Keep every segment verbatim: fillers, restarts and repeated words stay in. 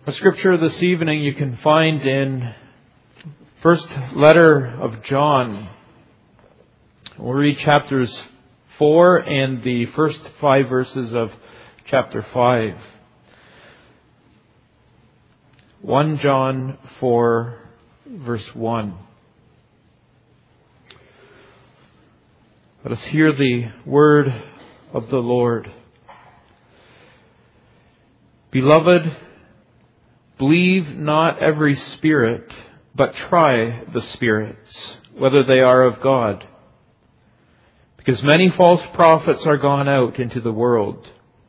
A scripture this evening you can find in first letter of John. We'll read chapters four and the first five verses of chapter five. First John four, verse one. Let us hear the word of the Lord. Beloved, believe not every spirit, but try the spirits, whether they are of God. Because many false prophets are gone out into the world.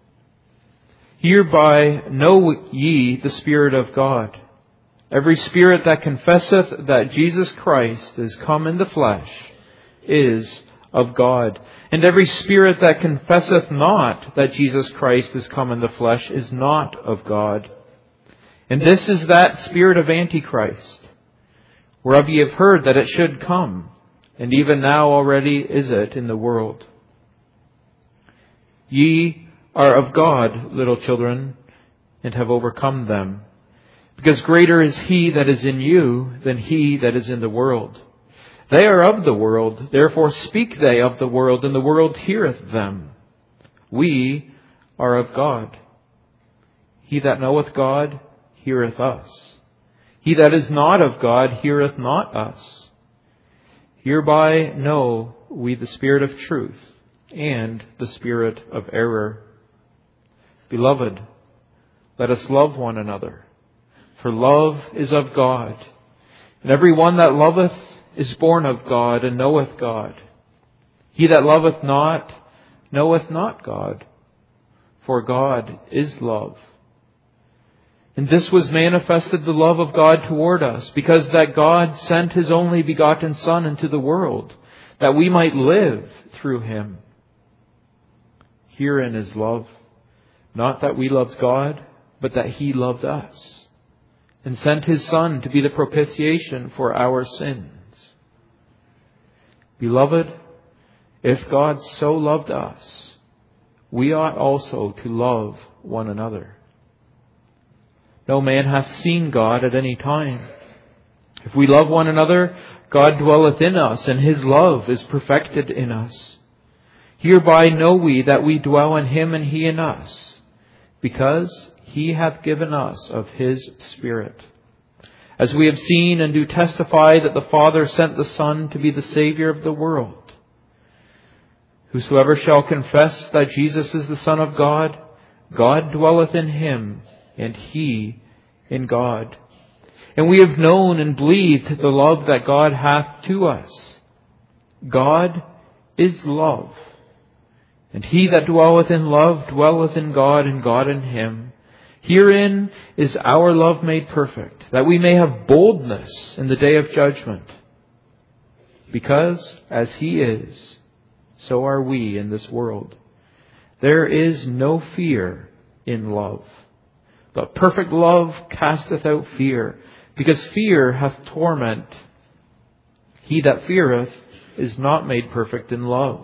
Hereby know ye the Spirit of God. Every spirit that confesseth that Jesus Christ is come in the flesh is of God. And every spirit that confesseth not that Jesus Christ is come in the flesh is not of God. And this is that spirit of Antichrist, whereof ye have heard that it should come, and even now already is it in the world. Ye are of God, little children, and have overcome them, because greater is He that is in you than he that is in the world. They are of the world, therefore speak they of the world, and the world heareth them. We are of God. He that knoweth God heareth us. He that is not of God heareth not us. Hereby know we the spirit of truth and the spirit of error. Beloved, let us love one another, for love is of God. And every one that loveth is born of God and knoweth God. He that loveth not knoweth not God, for God is love. And this was manifested the love of God toward us, because that God sent His only begotten Son into the world, that we might live through Him. Herein is love, not that we loved God, but that He loved us, and sent His Son to be the propitiation for our sins. Beloved, if God so loved us, we ought also to love one another. No man hath seen God at any time. If we love one another, God dwelleth in us, and His love is perfected in us. Hereby know we that we dwell in Him and He in us, because He hath given us of His Spirit. As we have seen and do testify that the Father sent the Son to be the Saviour of the world. Whosoever shall confess that Jesus is the Son of God, God dwelleth in Him, and He in God. And we have known and believed the love that God hath to us. God is love. And he that dwelleth in love dwelleth in God, and God in him. Herein is our love made perfect, that we may have boldness in the day of judgment. Because as He is, so are we in this world. There is no fear in love. But perfect love casteth out fear, because fear hath torment. He that feareth is not made perfect in love.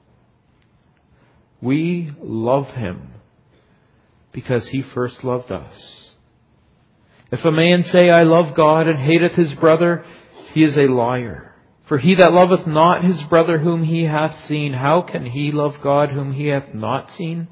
We love Him, because He first loved us. If a man say, I love God, and hateth his brother, he is a liar. For he that loveth not his brother whom he hath seen, how can he love God whom he hath not seen?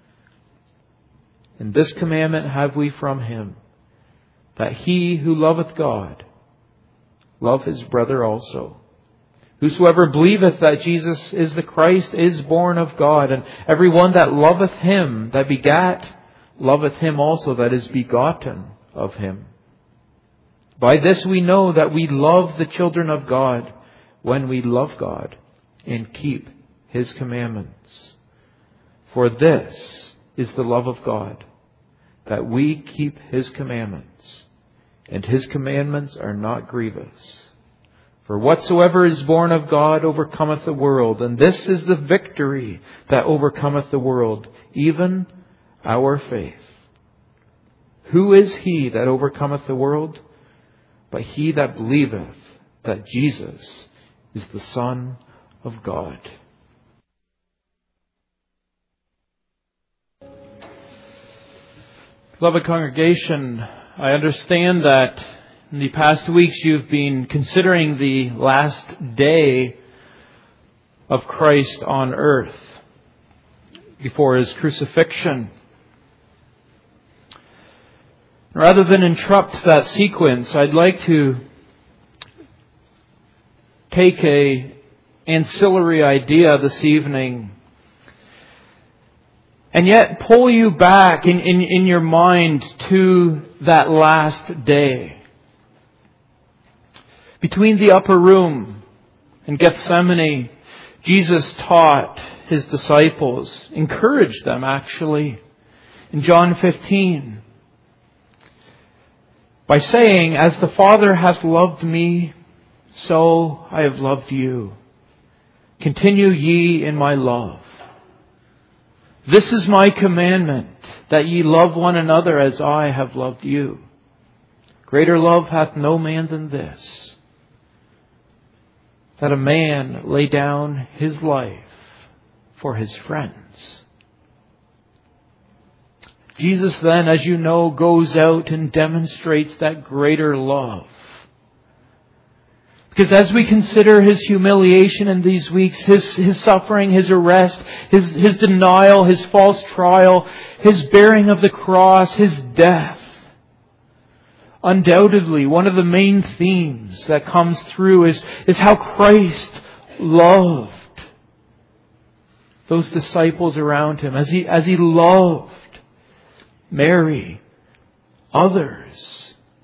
And this commandment have we from Him, that he who loveth God love his brother also. Whosoever believeth that Jesus is the Christ is born of God, and every one that loveth Him that begat loveth Him also that is begotten of Him. By this we know that we love the children of God, when we love God and keep His commandments. For this is the love of God, that we keep His commandments, and His commandments are not grievous. For whatsoever is born of God overcometh the world, and this is the victory that overcometh the world, even our faith. Who is he that overcometh the world? But he that believeth that Jesus is the Son of God. Beloved congregation, I understand that in the past weeks you've been considering the last day of Christ on earth before His crucifixion. Rather than interrupt that sequence, I'd like to take a ancillary idea this evening and yet pull you back in, in, in your mind to that last day. Between the upper room and Gethsemane, Jesus taught His disciples, encouraged them actually, in John fifteen, by saying, "As the Father hath loved me, so I have loved you. Continue ye in my love. This is my commandment, that ye love one another as I have loved you. Greater love hath no man than this, that a man lay down his life for his friends." Jesus then, as you know, goes out and demonstrates that greater love. Because as we consider His humiliation in these weeks, His, his suffering, His arrest, His, His denial, His false trial, His bearing of the cross, His death, undoubtedly one of the main themes that comes through is, is how Christ loved those disciples around Him, as He, as he loved Mary, others.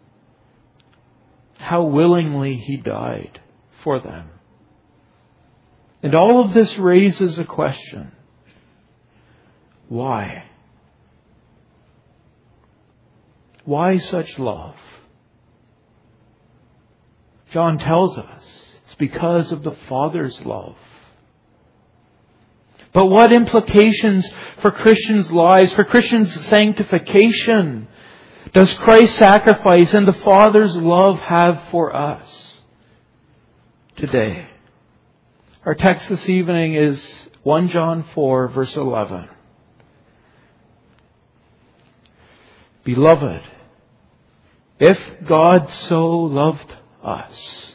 How willingly He died for them. And all of this raises a question. Why? Why such love? John tells us it's because of the Father's love. But what implications for Christians' lives, for Christians' sanctification, does Christ's sacrifice and the Father's love have for us today? Our text this evening is First John four, verse eleven. Beloved, if God so loved us,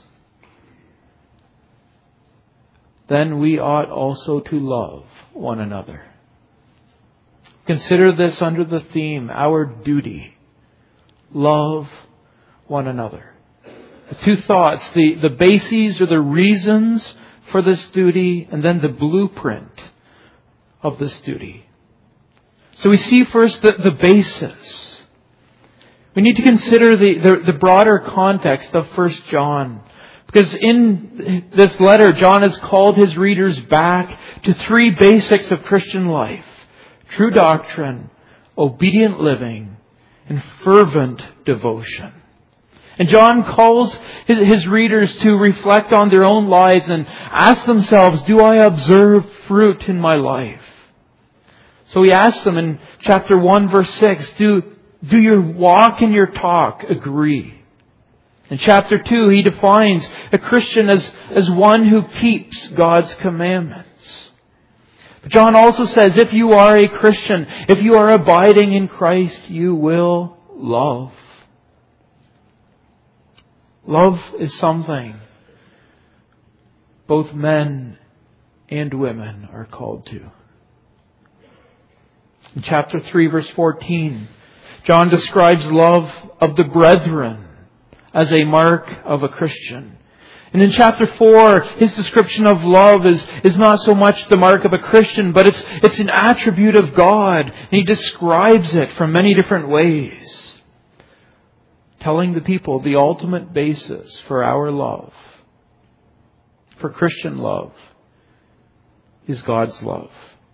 then we ought also to love one another. Consider this under the theme, our duty. Love one another. The two thoughts, the, the bases or the reasons for this duty, and then the blueprint of this duty. So we see first the, the basis. We need to consider the, the, the broader context of First John. Because in this letter, John has called his readers back to three basics of Christian life: true doctrine, obedient living, and fervent devotion. And John calls his, his readers to reflect on their own lives and ask themselves, do I observe fruit in my life? So he asks them in chapter one, verse six, do, do your walk and your talk agree? In chapter two, he defines a Christian as, as one who keeps God's commandments. John also says, if you are a Christian, if you are abiding in Christ, you will love. Love is something both men and women are called to. In chapter three, verse fourteen, John describes love of the brethren as a mark of a Christian. And in chapter four, his description of love is, is not so much the mark of a Christian, but it's, it's an attribute of God. And he describes it from many different ways, telling the people the ultimate basis for our love, for Christian love, is God's love.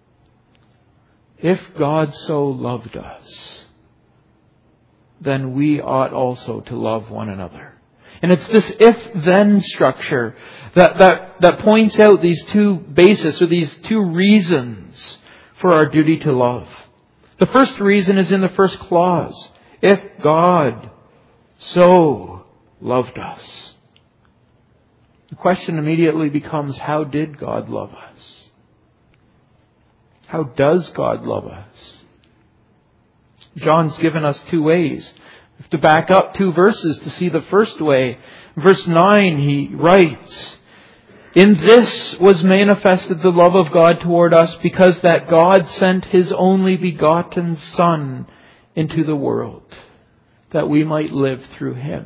If God so loved us, then we ought also to love one another. And it's this if-then structure that, that, that points out these two bases, or these two reasons for our duty to love. The first reason is in the first clause. If God so loved us. The question immediately becomes, how did God love us? How does God love us? John's given us two ways. have to back up two verses to see the first way. Verse nine, he writes, "In this was manifested the love of God toward us, because that God sent His only begotten Son into the world, that we might live through Him."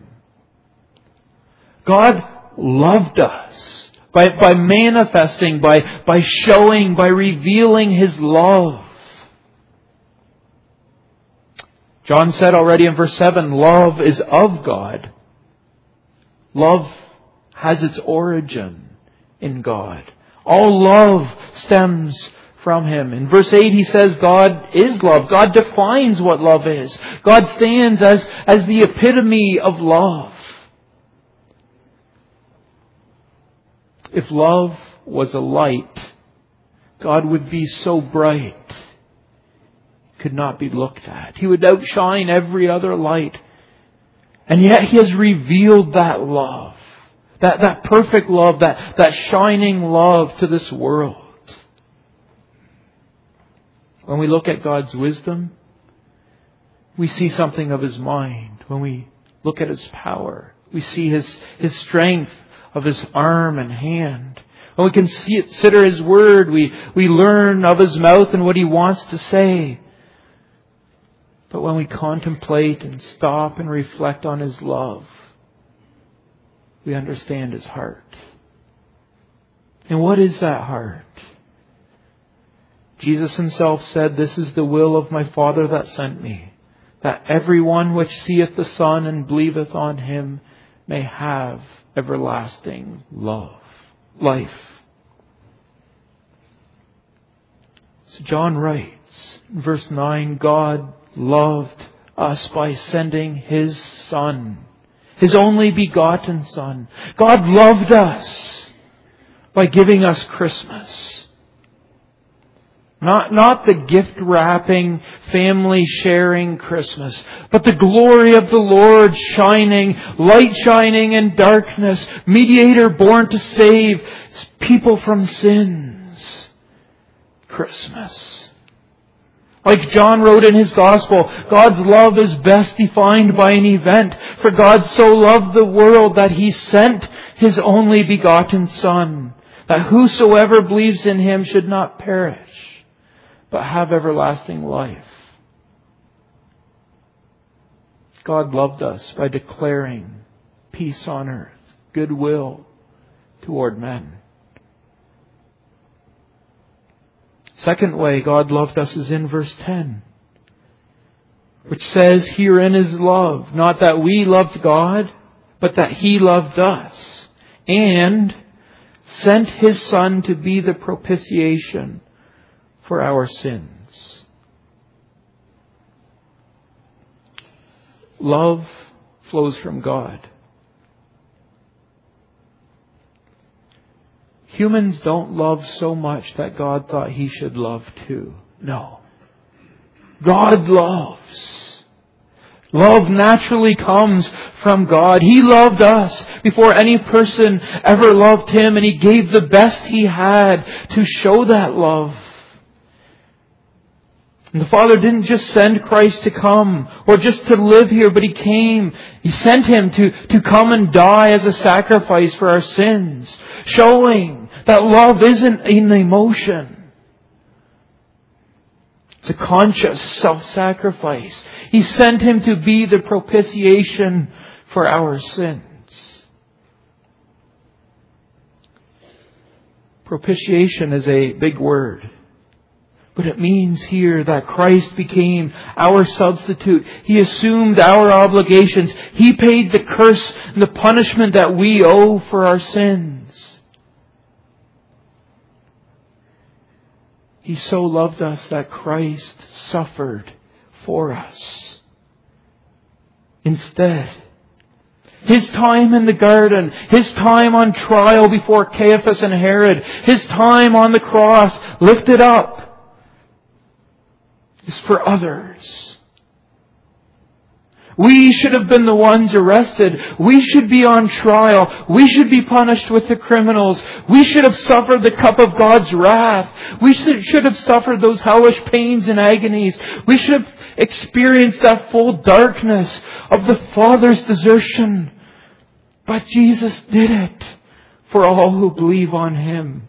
God loved us by, by manifesting, by, by showing, by revealing His love. John said already in verse seven, love is of God. Love has its origin in God. All love stems from Him. In verse eight he says God is love. God defines what love is. God stands as, as the epitome of love. If love was a light, God would be so bright, could not be looked at. He would outshine every other light. And yet He has revealed that love, that, that perfect love, that, that shining love to this world. When we look at God's wisdom, we see something of His mind. When we look at His power, we see His, His strength of His arm and hand. When we consider His word, we, we learn of His mouth and what He wants to say. But when we contemplate and stop and reflect on His love, we understand His heart. And what is that heart? Jesus Himself said, "This is the will of my Father that sent me, that every one which seeth the Son and believeth on Him may have everlasting love, life." So John writes in verse nine, God loved us by sending His Son, His only begotten Son. God loved us by giving us Christmas. Not, not the gift wrapping, family sharing Christmas, but the glory of the Lord shining, light shining in darkness, mediator born to save people from sins. Christmas. Like John wrote in his Gospel, God's love is best defined by an event. For God so loved the world that He sent His only begotten Son, that whosoever believes in Him should not perish, but have everlasting life. God loved us by declaring peace on earth, goodwill toward men. Second way God loved us is in verse ten, which says, "Herein is love, not that we loved God, but that He loved us, and sent His Son to be the propitiation for our sins." Love flows from God. Humans don't love so much that God thought He should love too. No. God loves. Love naturally comes from God. He loved us before any person ever loved Him, and He gave the best He had to show that love. And the Father didn't just send Christ to come or just to live here, but He came. He sent Him to, to come and die as a sacrifice for our sins, showing that love isn't an emotion. It's a conscious self-sacrifice. He sent Him to be the propitiation for our sins. Propitiation is a big word. But it means here that Christ became our substitute. He assumed our obligations. He paid the curse and the punishment that we owe for our sins. He so loved us that Christ suffered for us. Instead, His time in the garden, His time on trial before Caiaphas and Herod, His time on the cross lifted up, is for others. We should have been the ones arrested. We should be on trial. We should be punished with the criminals. We should have suffered the cup of God's wrath. We should have suffered those hellish pains and agonies. We should have experienced that full darkness of the Father's desertion. But Jesus did it for all who believe on Him.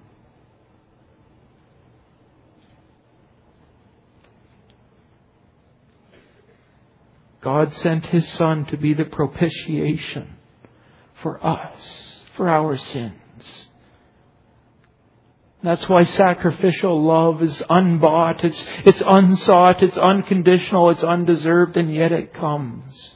God sent His Son to be the propitiation for us, for our sins. That's why sacrificial love is unbought, it's, it's unsought, it's unconditional, it's undeserved, and yet it comes.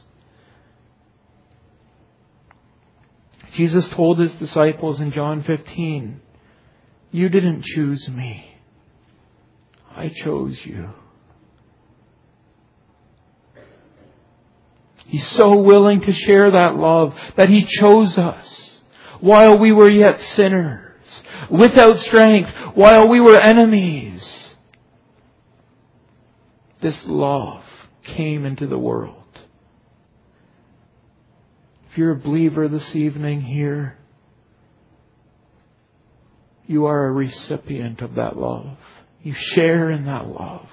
Jesus told His disciples in John fifteen, "You didn't choose me. I chose you." He's so willing to share that love that He chose us while we were yet sinners, without strength, while we were enemies. This love came into the world. If you're a believer this evening here, you are a recipient of that love. You share in that love.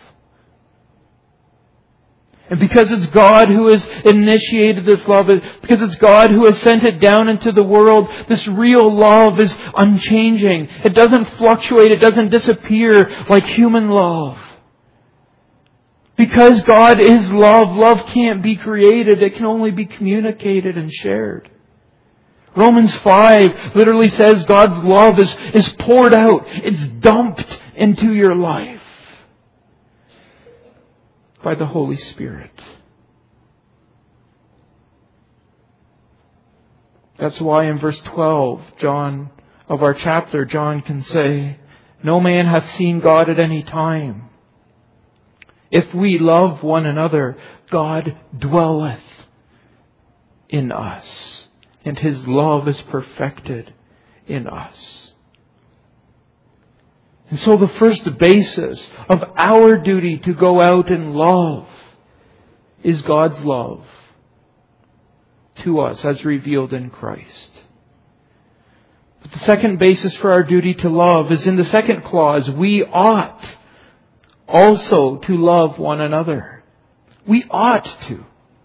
And because it's God who has initiated this love, because it's God who has sent it down into the world, this real love is unchanging. It doesn't fluctuate. It doesn't disappear like human love. Because God is love, love can't be created. It can only be communicated and shared. Romans five literally says God's love is, is poured out. It's dumped into your life by the Holy Spirit. That's why in verse twelve, John, of our chapter, John can say, "No man hath seen God at any time. If we love one another, God dwelleth in us, and His love is perfected in us." And so the first basis of our duty to go out and love is God's love to us as revealed in Christ. But the second basis for our duty to love is in the second clause. We ought also to love one another. We ought to.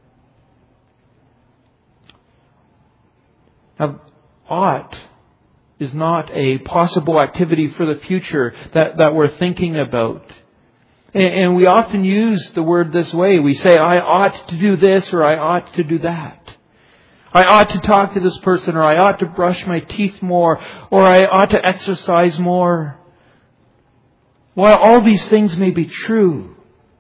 Now, ought is not a possible activity for the future that, that we're thinking about. And, and we often use the word this way. We say, I ought to do this or I ought to do that. I ought to talk to this person, or I ought to brush my teeth more, or I ought to exercise more. While all these things may be true,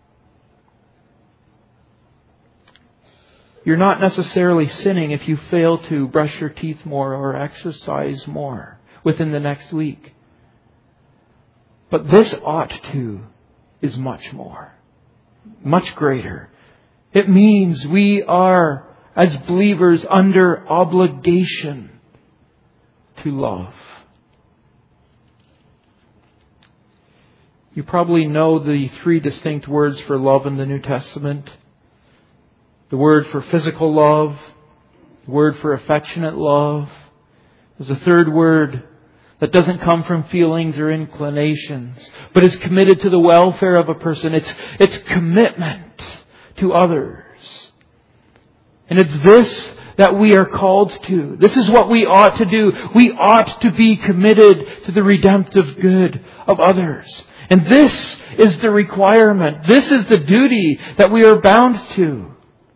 you're not necessarily sinning if you fail to brush your teeth more or exercise more within the next week. But this ought to is much more, much greater. It means we are, as believers, under obligation to love. You probably know the three distinct words for love in the New Testament. The word for physical love, the word for affectionate love. There's a third word that doesn't come from feelings or inclinations, but is committed to the welfare of a person. It's, it's commitment to others. And it's this that we are called to. This is what we ought to do. We ought to be committed to the redemptive good of others. And this is the requirement. This is the duty that we are bound to.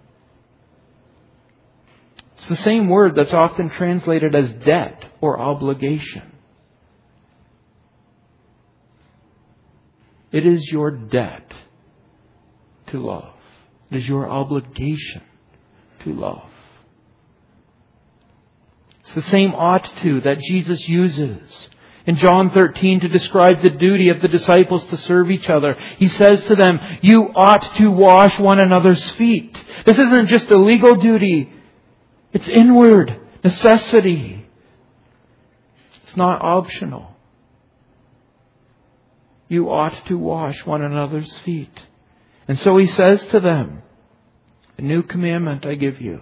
It's the same word that's often translated as debt or obligation. It is your debt to love. It is your obligation to love. It's the same ought to that Jesus uses in John thirteen to describe the duty of the disciples to serve each other. He says to them, you ought to wash one another's feet. This isn't just a legal duty. It's inward necessity. It's not optional. You ought to wash one another's feet. And so He says to them, a new commandment I give you,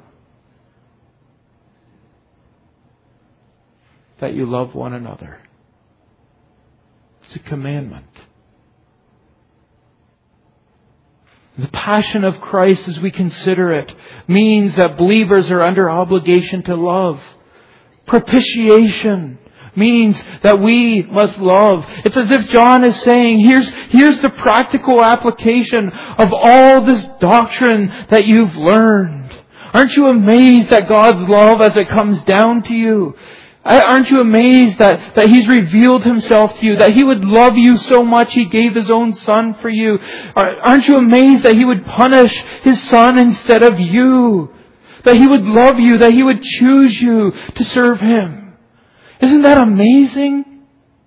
that you love one another. It's a commandment. The passion of Christ, as we consider it, means that believers are under obligation to love. Propitiation means that we must love. It's as if John is saying, here's, here's the practical application of all this doctrine that you've learned. Aren't you amazed at God's love as it comes down to you? Aren't you amazed that, that He's revealed Himself to you, that He would love you so much He gave His own Son for you? Aren't you amazed that He would punish His Son instead of you? That He would love you, that He would choose you to serve Him. Isn't that amazing?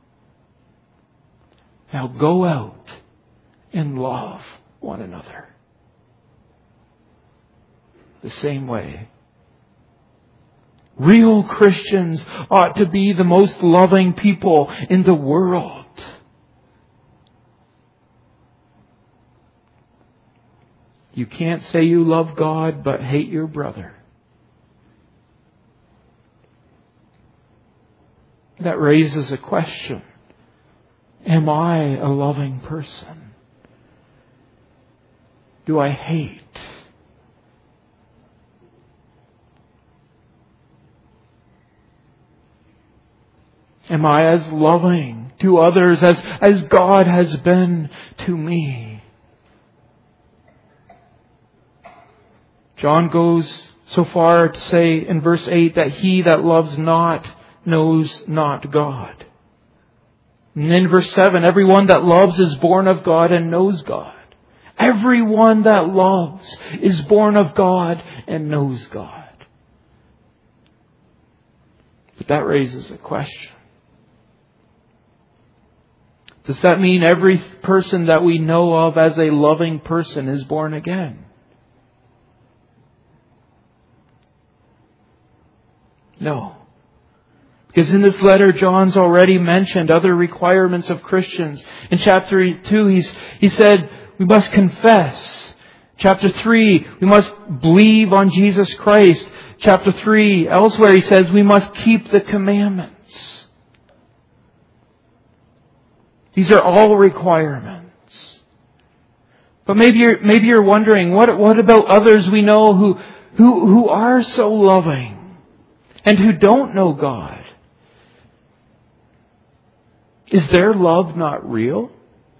Now go out and love one another the same way. Real Christians ought to be the most loving people in the world. You can't say you love God but hate your brother. That raises a question. Am I a loving person? Do I hate? Am I as loving to others as, as God has been to me? John goes so far to say in verse eight that he that loves not knows not God. And in verse seven, everyone that loves is born of God and knows God. Everyone that loves is born of God and knows God. But that raises a question. Does that mean every person that we know of as a loving person is born again? No. Because in this letter, John's already mentioned other requirements of Christians. In chapter two, he's, he said, we must confess. Chapter three, we must believe on Jesus Christ. Chapter three, elsewhere he says, we must keep the commandments. These are all requirements. But maybe you're, maybe you're wondering, what, what about others we know who, who, who are so loving and who don't know God? Is their love not real?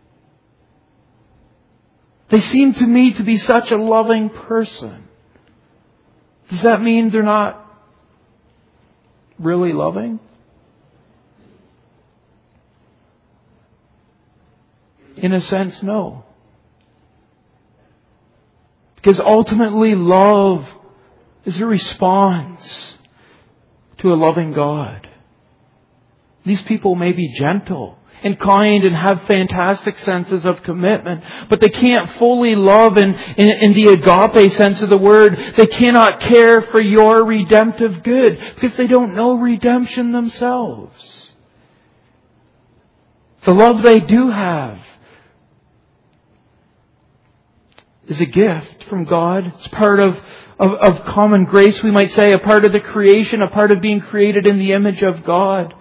They seem to me to be such a loving person. Does that mean they're not really loving? In a sense, no. Because ultimately love is a response to a loving God. These people may be gentle and kind and have fantastic senses of commitment, but they can't fully love in, in, in the agape sense of the word. They cannot care for your redemptive good because they don't know redemption themselves. The love they do have is a gift from God. It's part of, of, of common grace, we might say, a part of the creation, a part of being created in the image of God.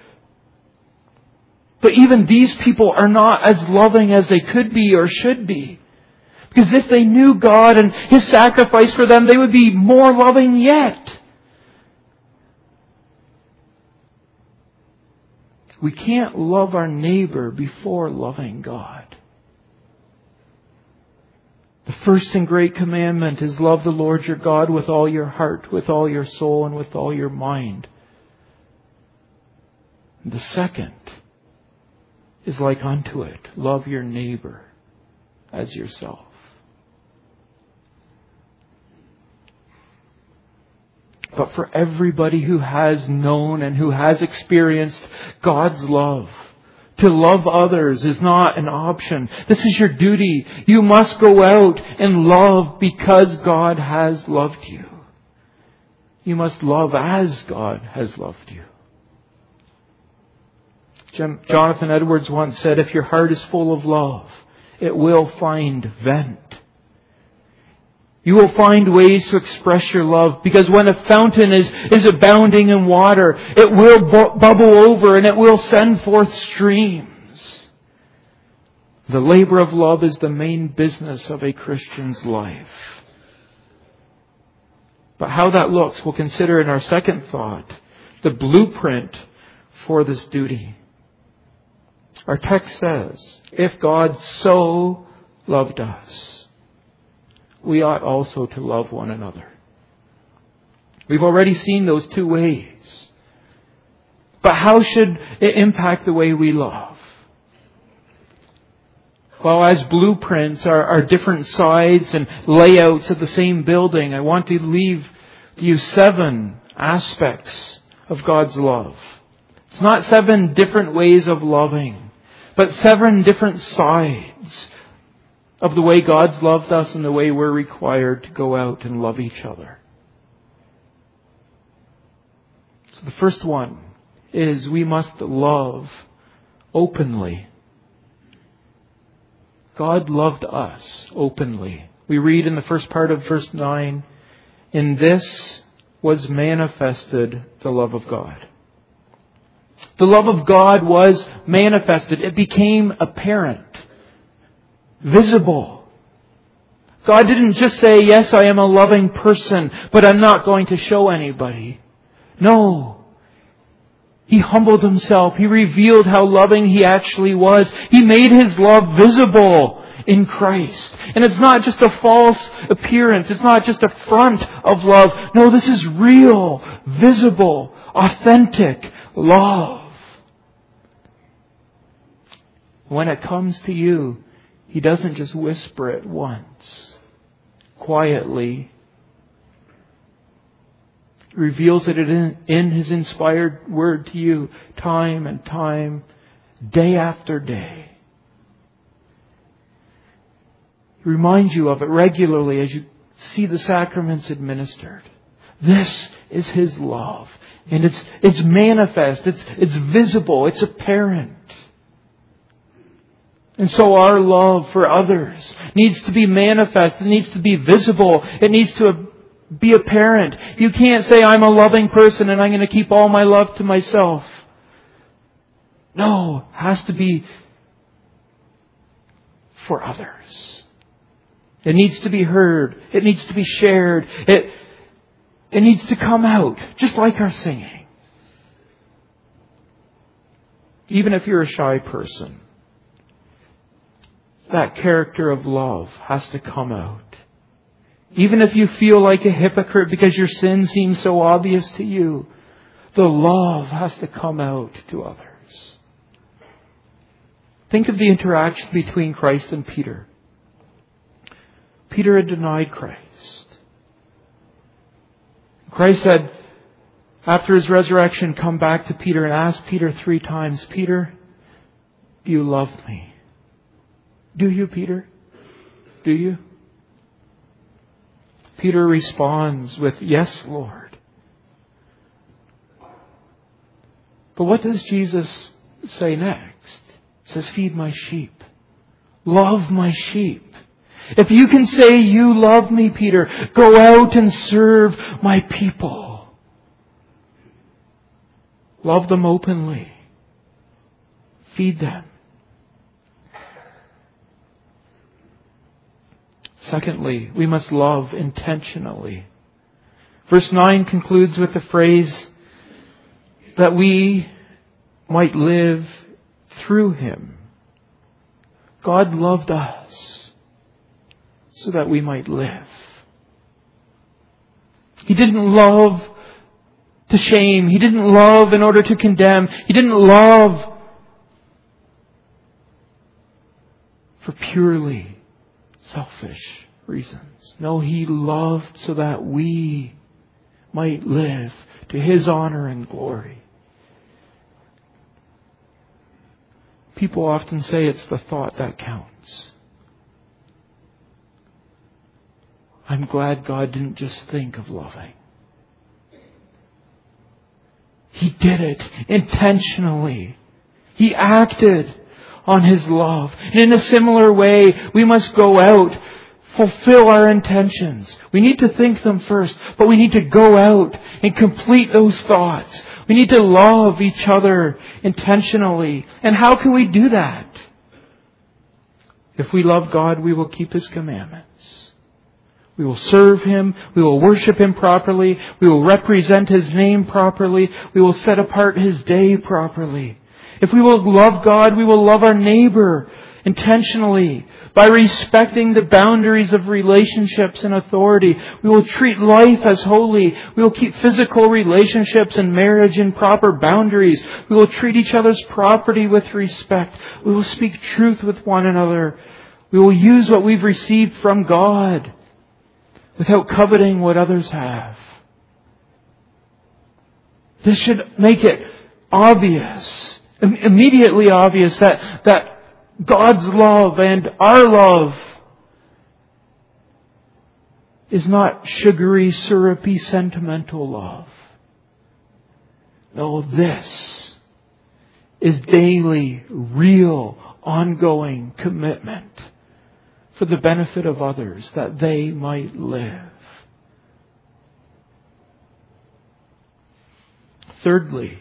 But even these people are not as loving as they could be or should be. Because if they knew God and His sacrifice for them, they would be more loving yet. We can't love our neighbor before loving God. The first and great commandment is love the Lord your God with all your heart, with all your soul, and with all your mind. The second is like unto it. Love your neighbor as yourself. But for everybody who has known and who has experienced God's love, to love others is not an option. This is your duty. You must go out and love because God has loved you. You must love as God has loved you. Jonathan Edwards once said, if your heart is full of love, it will find vent. You will find ways to express your love, because when a fountain is, is abounding in water, it will bu- bubble over and it will send forth streams. The labor of love is the main business of a Christian's life. But how that looks, we'll consider in our second thought, the blueprint for this duty. Our text says, if God so loved us, we ought also to love one another. We've already seen those two ways. But how should it impact the way we love? Well, as blueprints are, are different sides and layouts of the same building, I want to leave you seven aspects of God's love. It's not seven different ways of loving, but seven different sides of the way God's loved us and the way we're required to go out and love each other. So the first one is we must love openly. God loved us openly. We read in the first part of verse nine, in this was manifested the love of God. The love of God was manifested. It became apparent, visible. God didn't just say, yes, I am a loving person, but I'm not going to show anybody. No. He humbled Himself. He revealed how loving He actually was. He made His love visible in Christ. And it's not just a false appearance. It's not just a front of love. No, this is real, visible, authentic love. When it comes to you, He doesn't just whisper it once, quietly. He reveals it in, in His inspired word to you time and time, day after day. He reminds you of it regularly as you see the sacraments administered. This is His love. And it's it's manifest, it's it's visible, it's apparent. And so our love for others needs to be manifest, it needs to be visible, it needs to be apparent. You can't say, I'm a loving person and I'm going to keep all my love to myself. No, it has to be for others. It needs to be heard. It needs to be shared. It, it needs to come out, just like our singing. Even if you're a shy person, that character of love has to come out. Even if you feel like a hypocrite because your sin seems so obvious to you, the love has to come out to others. Think of the interaction between Christ and Peter. Peter had denied Christ. Christ had, after His resurrection, come back to Peter and asked Peter three times, Peter, do you love me? Do you, Peter? Do you? Peter responds with, yes, Lord. But what does Jesus say next? He says, feed my sheep. Love my sheep. If you can say you love me, Peter, go out and serve my people. Love them openly. Feed them. Secondly, we must love intentionally. Verse nine concludes with the phrase that we might live through Him. God loved us so that we might live. He didn't love to shame. He didn't love in order to condemn. He didn't love for purely selfish reasons. No, He loved so that we might live to His honor and glory. People often say it's the thought that counts. I'm glad God didn't just think of loving. He did it intentionally. He acted on His love. And in a similar way, we must go out, fulfill our intentions. We need to think them first, but we need to go out and complete those thoughts. We need to love each other intentionally. And how can we do that? If we love God, we will keep His commandments. We will serve Him. We will worship Him properly. We will represent His name properly. We will set apart His day properly. If we will love God, we will love our neighbor intentionally by respecting the boundaries of relationships and authority. We will treat life as holy. We will keep physical relationships and marriage in proper boundaries. We will treat each other's property with respect. We will speak truth with one another. We will use what we've received from God without coveting what others have. This should make it obvious, immediately obvious, that, that God's love and our love is not sugary, syrupy, sentimental love. No, this is daily, real, ongoing commitment for the benefit of others, that they might live. Thirdly,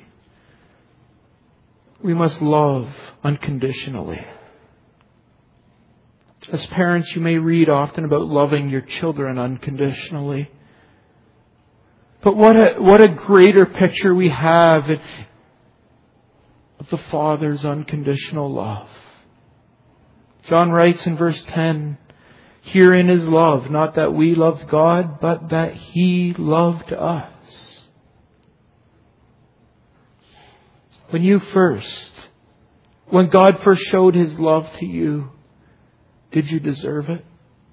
we must love unconditionally. As parents, you may read often about loving your children unconditionally. But what a, what a greater picture we have of the Father's unconditional love. John writes in verse ten, "Herein is love, not that we loved God, but that He loved us." When you first, when God first showed His love to you, did you deserve it?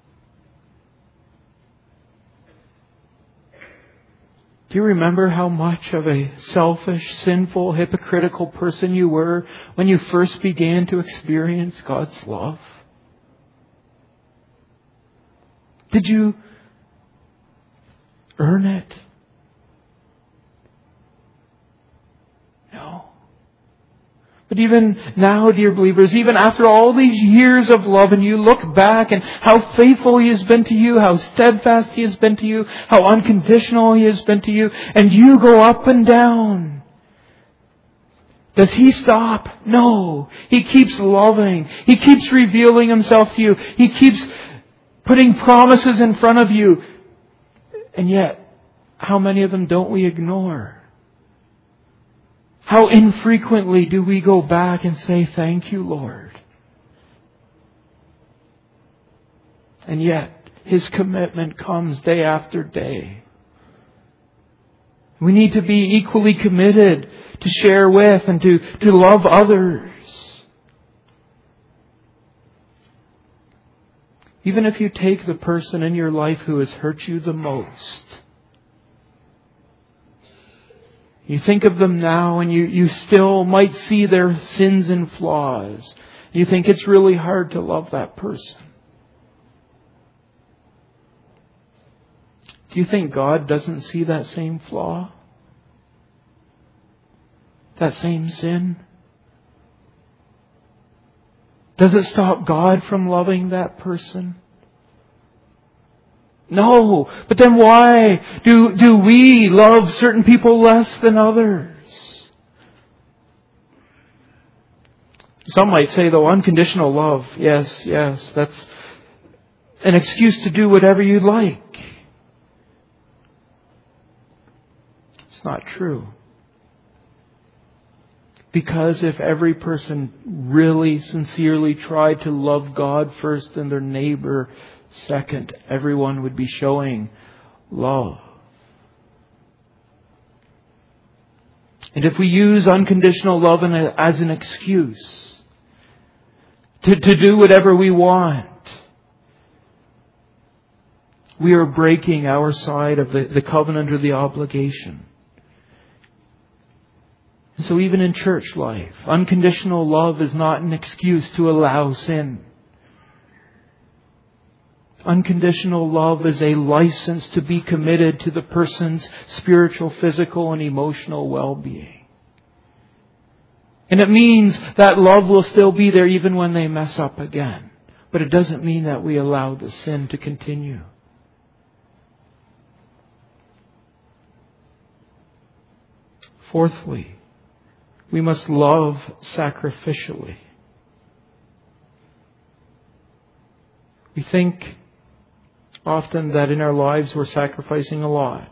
Do you remember how much of a selfish, sinful, hypocritical person you were when you first began to experience God's love? Did you earn it? No. But even now, dear believers, even after all these years of love, and you look back and how faithful He has been to you, how steadfast He has been to you, how unconditional He has been to you, and you go up and down. Does He stop? No. He keeps loving. He keeps revealing Himself to you. He keeps putting promises in front of you. And yet, how many of them don't we ignore? How infrequently do we go back and say, "Thank you, Lord"? And yet, His commitment comes day after day. We need to be equally committed to share with and to, to love others. Even if you take the person in your life who has hurt you the most, you think of them now and you, you still might see their sins and flaws. You think it's really hard to love that person. Do you think God doesn't see that same flaw? That same sin? Does it stop God from loving that person? No. But then why do, do we love certain people less than others? Some might say, though, unconditional love, yes, yes, that's an excuse to do whatever you like. It's not true. Because if every person really sincerely tried to love God first and their neighbor second, everyone would be showing love. And if we use unconditional love as an excuse to, to do whatever we want, we are breaking our side of the, the covenant or the obligation. So even in church life, unconditional love is not an excuse to allow sin. Unconditional love is a license to be committed to the person's spiritual, physical, and emotional well-being. And it means that love will still be there even when they mess up again. But it doesn't mean that we allow the sin to continue. Fourthly, we must love sacrificially. We think often that in our lives we're sacrificing a lot.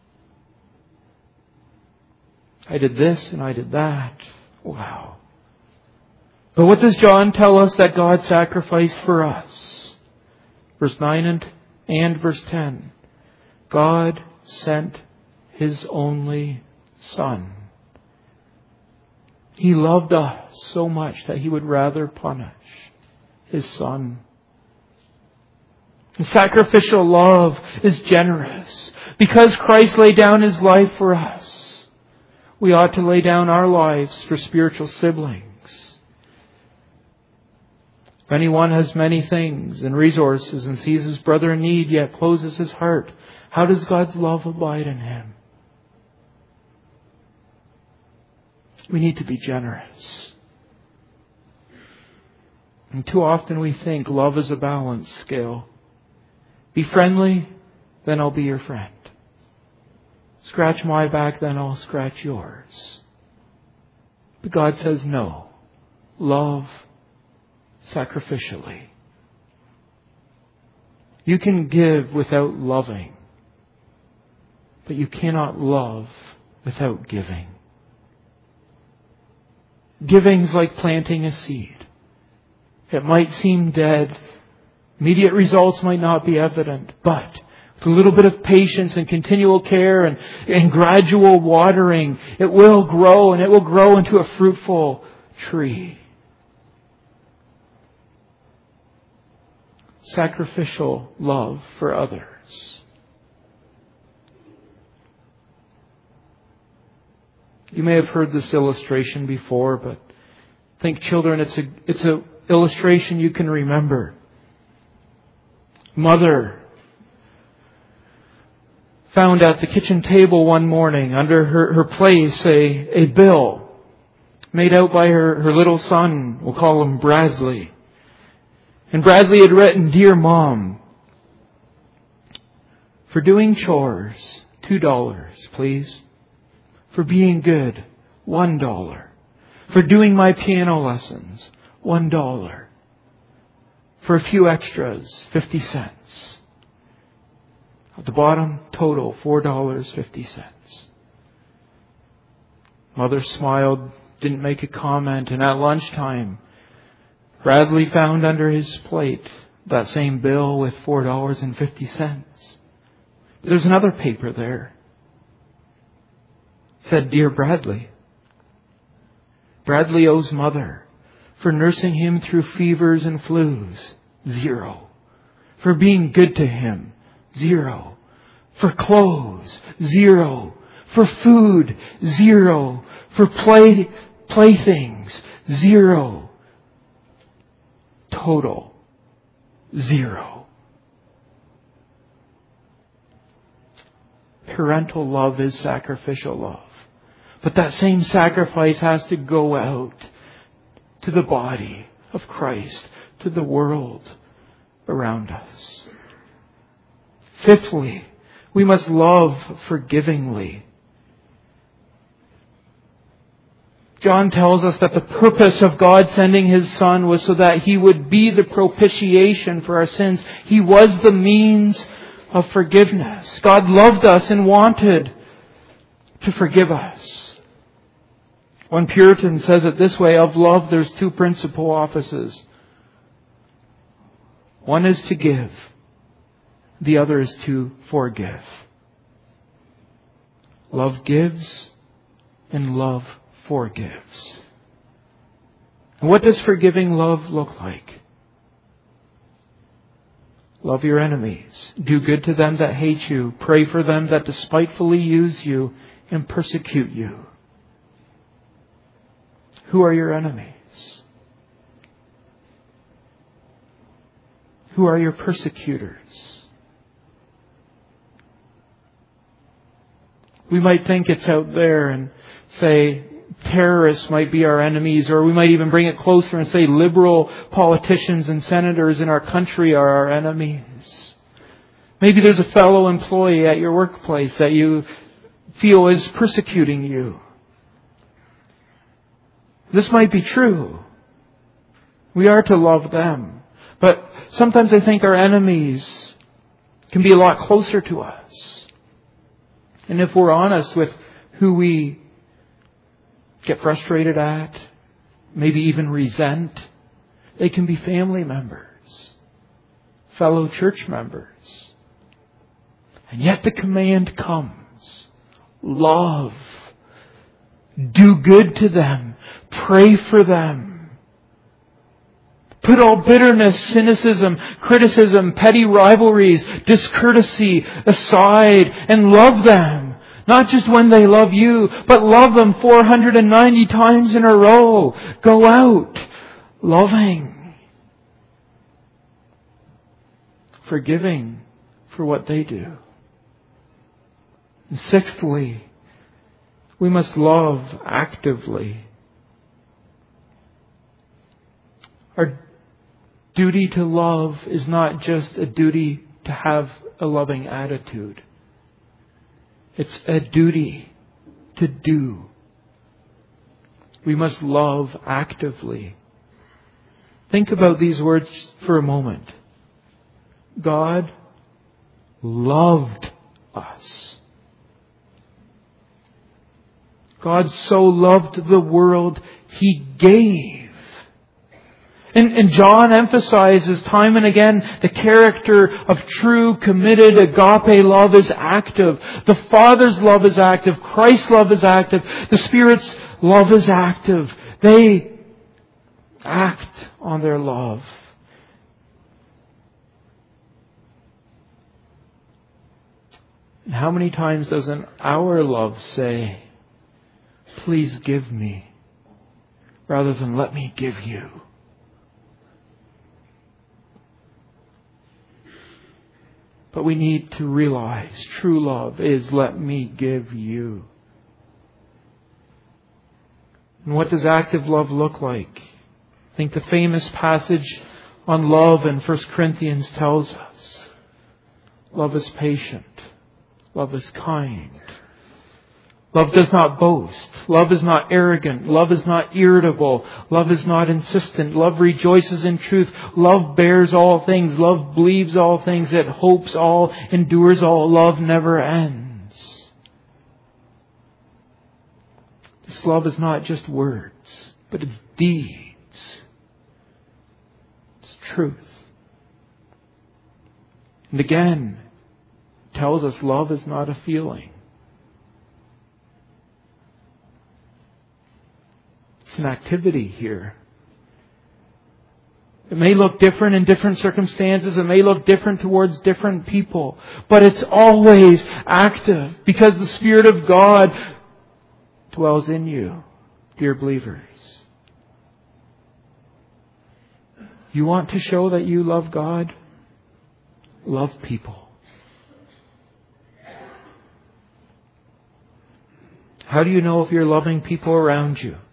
I did this and I did that. Wow. But what does John tell us that God sacrificed for us? Verse nine and, and verse ten. God sent His only Son. He loved us so much that He would rather punish His Son. The sacrificial love is generous. Because Christ laid down His life for us, we ought to lay down our lives for spiritual siblings. If anyone has many things and resources and sees his brother in need, yet closes his heart, how does God's love abide in him? We need to be generous. And too often we think love is a balance scale. Be friendly, then I'll be your friend. Scratch my back, then I'll scratch yours. But God says no. Love sacrificially. You can give without loving, but you cannot love without giving. Giving's like planting a seed. It might seem dead. Immediate results might not be evident, but with a little bit of patience and continual care and, and gradual watering, it will grow, and it will grow into a fruitful tree. Sacrificial love for others. You may have heard this illustration before, but I think, children, it's a it's a illustration you can remember. Mother found at the kitchen table one morning under her, her place a, a bill made out by her, her little son. We'll call him Bradley. And Bradley had written, "Dear Mom, for doing chores, two dollars, please. For being good, one dollar. For doing my piano lessons, one dollar. For a few extras, fifty cents. At the bottom, total, four dollars and fifty cents. Mother smiled, didn't make a comment, and at lunchtime, Bradley found under his plate that same bill with four dollars and fifty cents. There's another paper there. It said, "Dear Bradley, Bradley owes Mother for nursing him through fevers and flus, zero. For being good to him, zero. For clothes, zero. For food, zero. For play playthings, zero. Total, zero." Parental love is sacrificial love. But that same sacrifice has to go out to the body of Christ, to the world around us. Fifthly, we must love forgivingly. John tells us that the purpose of God sending His Son was so that He would be the propitiation for our sins. He was the means of forgiveness. God loved us and wanted to forgive us. One Puritan says it this way: of love there's two principal offices. One is to give. The other is to forgive. Love gives and love forgives. And what does forgiving love look like? Love your enemies. Do good to them that hate you. Pray for them that despitefully use you and persecute you. Who are your enemies? Who are your persecutors? We might think it's out there and say terrorists might be our enemies, or we might even bring it closer and say liberal politicians and senators in our country are our enemies. Maybe there's a fellow employee at your workplace that you feel is persecuting you. This might be true. We are to love them. But sometimes I think our enemies can be a lot closer to us. And if we're honest with who we get frustrated at, maybe even resent, they can be family members, fellow church members. And yet the command comes. Love. Do good to them. Pray for them. Put all bitterness, cynicism, criticism, petty rivalries, discourtesy aside and love them. Not just when they love you, but love them four hundred ninety times in a row. Go out loving. Forgiving for what they do. And sixthly, we must love actively. Our duty to love is not just a duty to have a loving attitude. It's a duty to do. We must love actively. Think about these words for a moment. God loved us. God so loved the world, He gave. And, and John emphasizes time and again the character of true, committed, agape love is active. The Father's love is active. Christ's love is active. The Spirit's love is active. They act on their love. And how many times doesn't our love say, please give me, rather than let me give you? But we need to realize true love is let me give you. And what does active love look like? I think the famous passage on love in First Corinthians tells us. Love is patient. Love is kind. Love does not boast. Love is not arrogant. Love is not irritable. Love is not insistent. Love rejoices in truth. Love bears all things. Love believes all things. It hopes all, endures all. Love never ends. This love is not just words, but it's deeds. It's truth. And again, it tells us love is not a feeling. It's an activity here. It may look different in different circumstances. It may look different towards different people. But it's always active because the Spirit of God dwells in you, dear believers. You want to show that you love God? Love people. How do you know if you're loving people around you?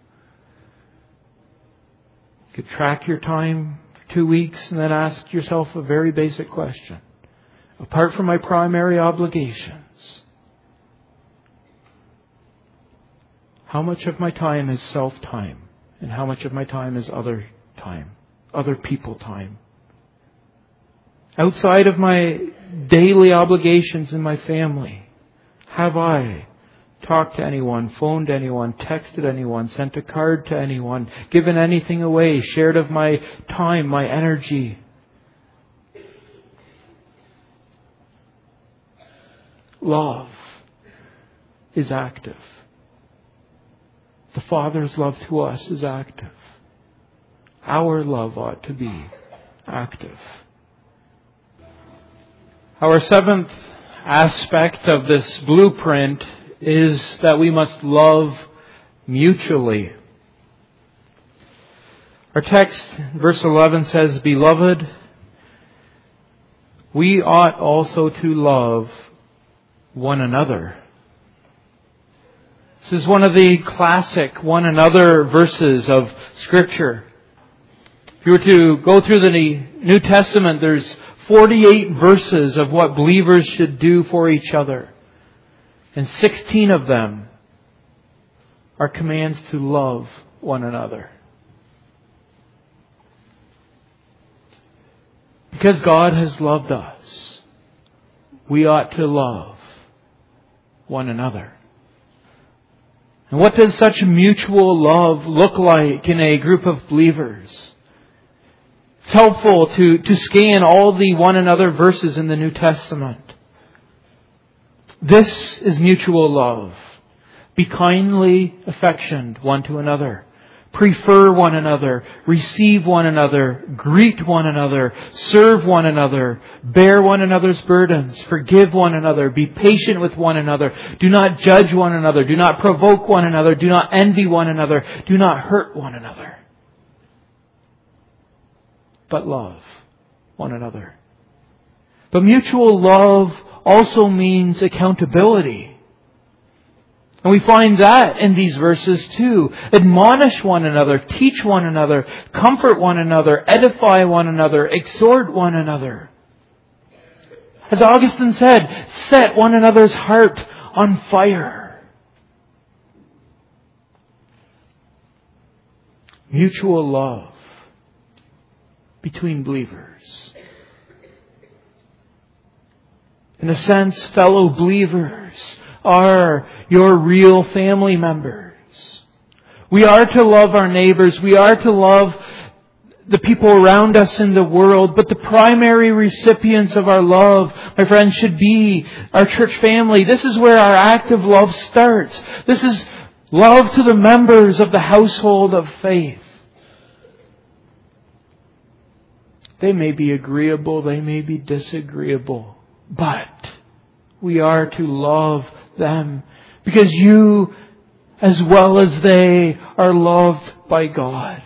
You could track your time for two weeks and then ask yourself a very basic question. Apart from my primary obligations, how much of my time is self-time? And how much of my time is other time? Other people time? Outside of my daily obligations in my family, have I talked to anyone, phoned anyone, texted anyone, sent a card to anyone, given anything away, shared of my time, my energy? Love is active. The Father's love to us is active. Our love ought to be active. Our seventh aspect of this blueprint is that we must love mutually. Our text, verse eleven, says, Beloved, we ought also to love one another. This is one of the classic one another verses of Scripture. If you were to go through the New Testament, there's forty-eight verses of what believers should do for each other. And sixteen of them are commands to love one another. Because God has loved us, we ought to love one another. And what does such mutual love look like in a group of believers? It's helpful to, to scan all the one another verses in the New Testament. This is mutual love. Be kindly affectioned one to another. Prefer one another. Receive one another. Greet one another. Serve one another. Bear one another's burdens. Forgive one another. Be patient with one another. Do not judge one another. Do not provoke one another. Do not envy one another. Do not hurt one another. But love one another. But mutual love also means accountability. And we find that in these verses too. Admonish one another, teach one another, comfort one another, edify one another, exhort one another. As Augustine said, set one another's heart on fire. Mutual love between believers. In a sense, fellow believers are your real family members. We are to love our neighbors. We are to love the people around us in the world. But the primary recipients of our love, my friends, should be our church family. This is where our act of love starts. This is love to the members of the household of faith. They may be agreeable, they may be disagreeable, but we are to love them because you, as well as they, are loved by God.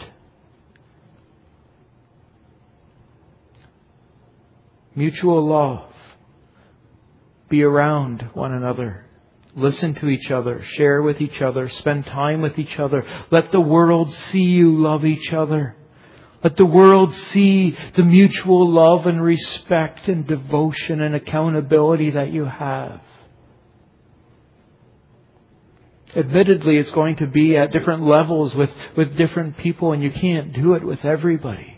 Mutual love. Be around one another. Listen to each other. Share with each other. Spend time with each other. Let the world see you love each other. Let the world see the mutual love and respect and devotion and accountability that you have. Admittedly, it's going to be at different levels with, with different people, and you can't do it with everybody.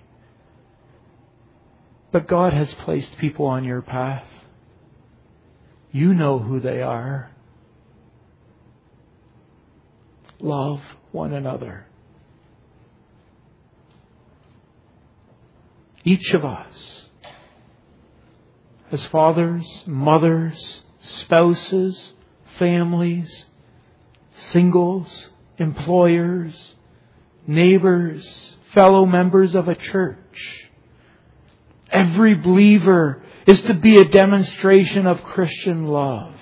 But God has placed people on your path. You know who they are. Love one another. Each of us, as fathers, mothers, spouses, families, singles, employers, neighbors, fellow members of a church, every believer is to be a demonstration of Christian love.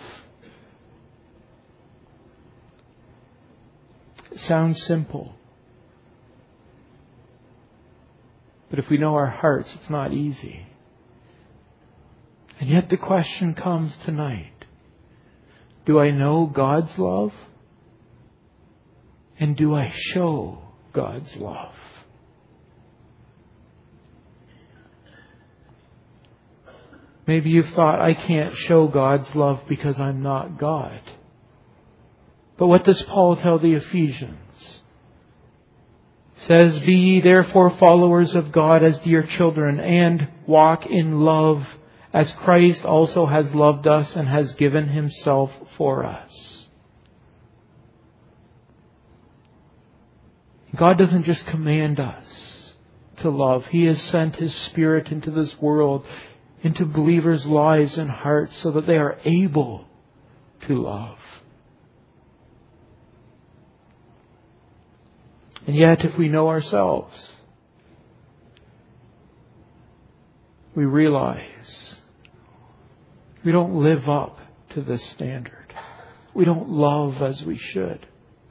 It sounds simple. But if we know our hearts, it's not easy. And yet the question comes tonight. Do I know God's love? And do I show God's love? Maybe you've thought, I can't show God's love because I'm not God. But what does Paul tell the Ephesians? It says, be ye therefore followers of God as dear children, and walk in love as Christ also has loved us and has given himself for us. God doesn't just command us to love. He has sent His Spirit into this world, into believers' lives and hearts, so that they are able to love. And yet, if we know ourselves, we realize we don't live up to this standard. We don't love as we should.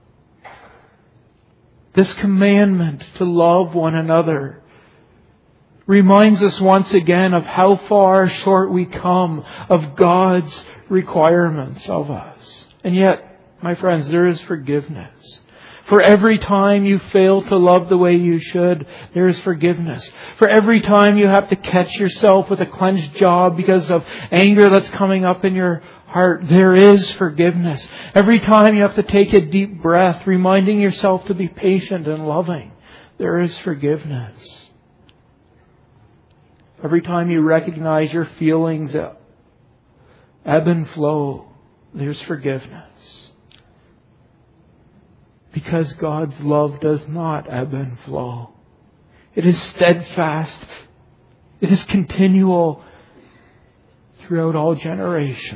This commandment to love one another reminds us once again of how far short we come of God's requirements of us. And yet, my friends, there is forgiveness. For every time you fail to love the way you should, there is forgiveness. For every time you have to catch yourself with a clenched jaw because of anger that's coming up in your heart, there is forgiveness. Every time you have to take a deep breath, reminding yourself to be patient and loving, there is forgiveness. Every time you recognize your feelings ebb and flow, there's forgiveness. Because God's love does not ebb and flow. It is steadfast. It is continual throughout all generations.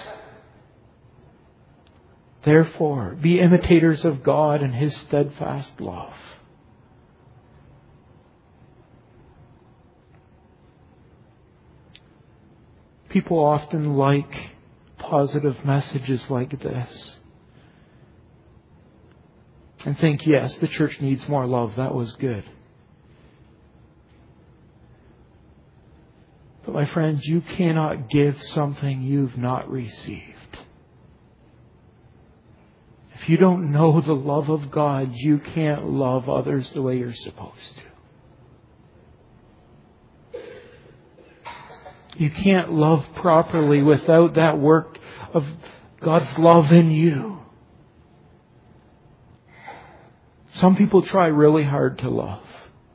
Therefore, be imitators of God and His steadfast love. People often like positive messages like this and think, yes, the church needs more love. That was good. But my friends, you cannot give something you've not received. If you don't know the love of God, you can't love others the way you're supposed to. You can't love properly without that work of God's love in you. Some people try really hard to love.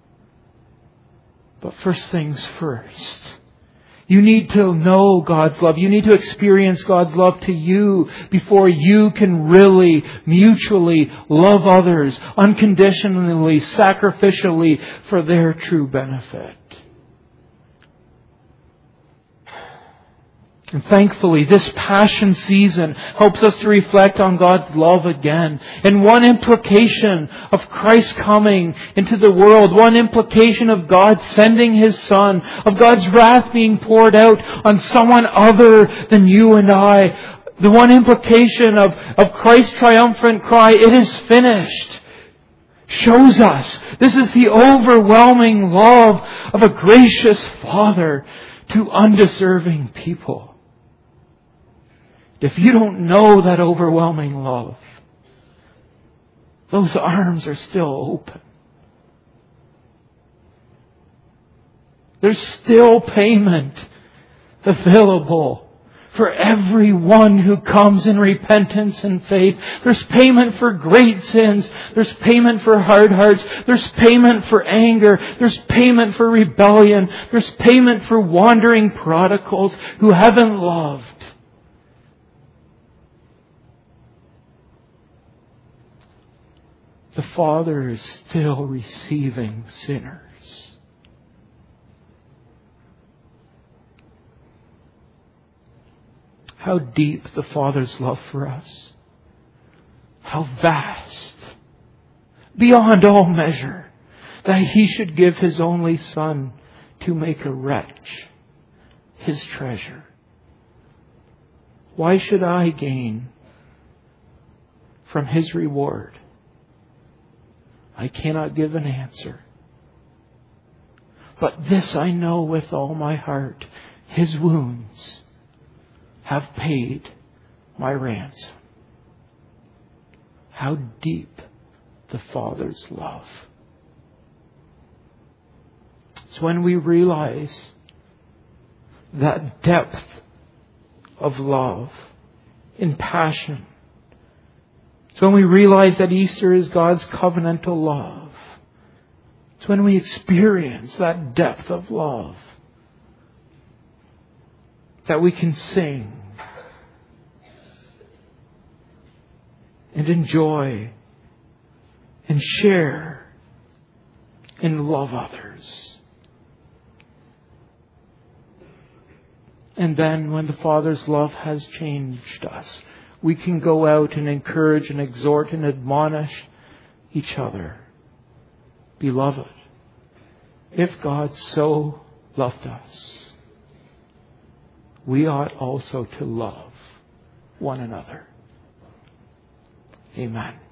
But first things first. You need to know God's love. You need to experience God's love to you before you can really, mutually love others unconditionally, sacrificially for their true benefit. And thankfully, this Passion season helps us to reflect on God's love again. And one implication of Christ coming into the world, one implication of God sending His Son, of God's wrath being poured out on someone other than you and I, the one implication of, of Christ's triumphant cry, "It is finished," shows us this is the overwhelming love of a gracious Father to undeserving people. If you don't know that overwhelming love, those arms are still open. There's still payment available for everyone who comes in repentance and faith. There's payment for great sins. There's payment for hard hearts. There's payment for anger. There's payment for rebellion. There's payment for wandering prodigals who haven't loved. The Father is still receiving sinners. How deep the Father's love for us. How vast. Beyond all measure. That He should give His only Son to make a wretch His treasure. Why should I gain from His reward? I cannot give an answer. But this I know with all my heart. His wounds have paid my ransom. How deep the Father's love. It's when we realize that depth of love in passion. It's when we realize that Easter is God's covenantal love. It's when we experience that depth of love that we can sing and enjoy and share and love others. And then when the Father's love has changed us, we can go out and encourage and exhort and admonish each other. Beloved, if God so loved us, we ought also to love one another. Amen.